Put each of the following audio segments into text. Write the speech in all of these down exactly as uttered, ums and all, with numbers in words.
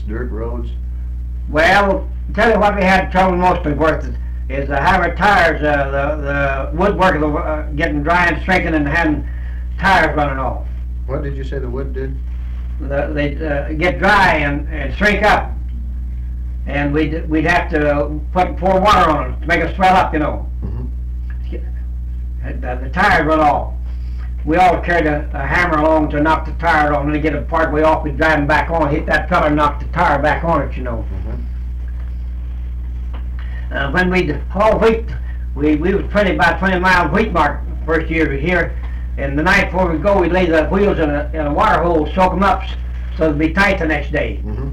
dirt roads? Well, tell you what we had trouble mostly with is, is uh, having tires, uh, the, the woodwork uh, getting dry and shrinking and having tires running off. What did you say the wood did? The, they'd uh, get dry and, and shrink up. And we'd, we'd have to put pour water on it to make it swell up, you know. Mm-hmm. The, the tires run off. We all carried a, a hammer along to knock the tire off, and then get it part way off, we'd drive them back on, hit that fella and knock the tire back on it, you know. Mm-hmm. Uh, when we'd haul wheat, we, we was twenty, about twenty mile wheat mark first year we here, and the night before we go, we'd lay the wheels in a, in a water hole, soak them up so they'd be tight the next day. Mm-hmm.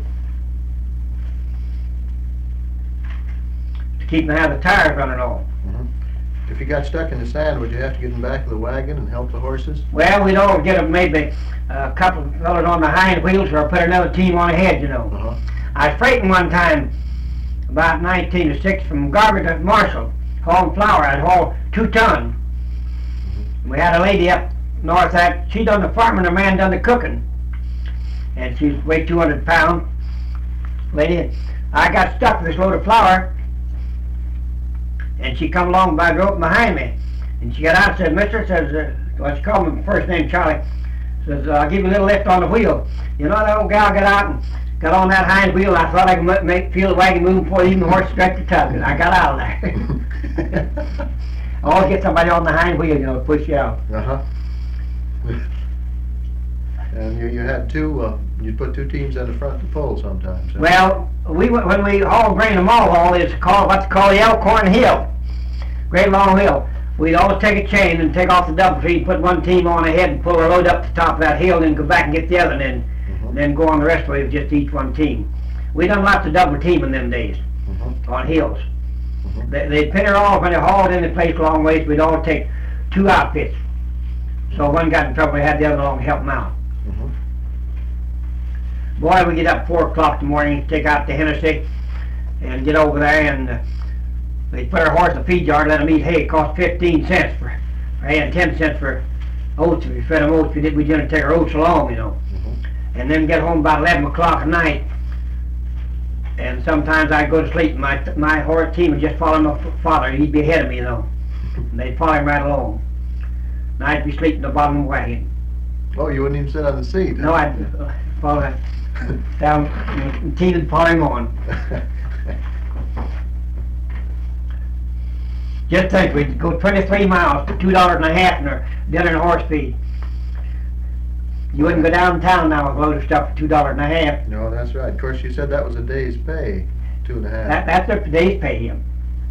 To keep them out of the tires running off. Mm-hmm. If you got stuck in the sand, would you have to get in the back of the wagon and help the horses? Well, we'd all get them maybe a couple of fellas on the hind wheels or put another team on ahead, you know. Uh-huh. I was freighting one time, about nineteen oh six, from Garber to Marshall, hauling flour. I'd haul two ton. Mm-hmm. We had a lady up north that, she done the farming, her man done the cooking. And she weighed two hundred pounds. Lady, I got stuck with this load of flour. And she come along by the rope behind me. And she got out and said, Mister, says, uh, well, she called me first name Charlie, says, I'll give you a little lift on the wheel. You know, that old gal got out and got on that hind wheel. I thought I could make, feel the wagon move before even the horse stretched the tug. And I got out of there. I always get somebody on the hind wheel, you know, to push you out. Uh-huh. And you, you had two, uh, you'd put two teams in the front to pull sometimes. Huh? Well, we when we haul grain to mall haul, it's called what's called the Elkhorn Hill. Great long hill. We'd always take a chain and take off the double tree, put one team on ahead and pull our load up the top of that hill, and then go back and get the other, and then, mm-hmm. and then go on the rest of the way with just each one team. We done lots of double team in them days, mm-hmm. on hills. Mm-hmm. They, they'd pin her off when they hauled in the place a long ways. We'd all take two outfits. So one got in trouble, we had the other along to help them out. Mm-hmm. Boy, we get up four o'clock in the morning, take out to Hennessy, and get over there, and uh, they put our horse in the feed yard, let them eat hay. It cost fifteen cents for, for hay and ten cents for oats. If we fed them oats, we did. We didn't take our oats along, you know. Mm-hmm. And then get home about eleven o'clock at night. And sometimes I'd go to sleep, and my my horse team would just follow my father. He'd be ahead of me, you know. And they'd follow him right along. And I'd be sleeping at the bottom of the wagon. Oh, you wouldn't even sit on the seat? No, I'd uh, follow him down, and team would follow him on. Just think, we'd go twenty-three miles for two dollars and a half in our dinner and horse feed. You wouldn't go downtown now with a load of stuff for two dollars and a half. No, that's right. Of course, you said that was a day's pay, two and a half. That, that's a day's pay him.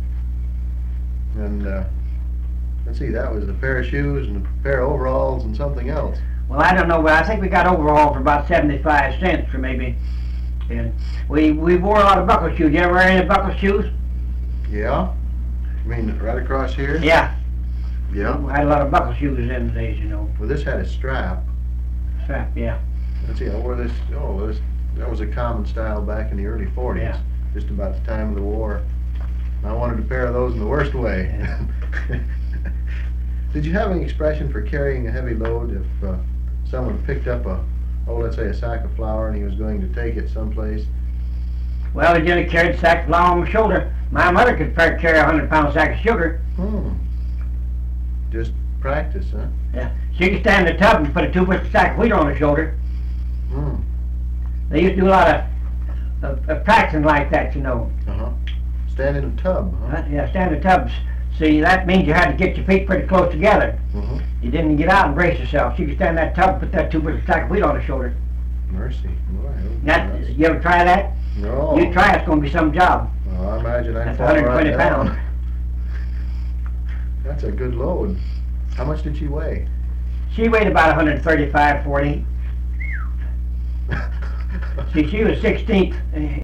And uh, let's see, that was a pair of shoes and a pair of overalls and something else. Well, I don't know, but I think we got overall for about seventy-five cents for maybe. And we we wore a lot of buckle shoes. You ever wear any buckle shoes? Yeah. You mean right across here? Yeah. Yeah. We had a lot of buckle shoes in the days, you know. Well, this had a strap. Strap, yeah. Let's see, I wore this, oh, this, that was a common style back in the early forties. Yeah. Just about the time of the war. I wanted a pair of those in the worst way. Yeah. Did you have any expression for carrying a heavy load if uh, someone picked up a, oh, let's say a sack of flour and he was going to take it someplace? Well, we generally carried a sack of flour on my shoulder. My mother could carry a hundred pound sack of sugar. Hmm. Just practice, huh? Yeah. She could stand in the tub and put a two bushel sack of wheat on her shoulder. Hmm. They used to do a lot of, of, of practicing like that, you know. Uh-huh. Stand in a tub, huh? Uh, yeah, stand in tubs. See, that means you had to get your feet pretty close together. Mm-hmm. You didn't get out and brace yourself. She could stand in that tub and put that two bushel sack of wheat on her shoulder. Mercy. Boy, That, you ever try that? No. You try, it's going to be some job. Well, I imagine I'd That's fall one hundred twenty right down. pounds. That's a good load. How much did she weigh? She weighed about one thirty-five, forty. See, she was sixteenth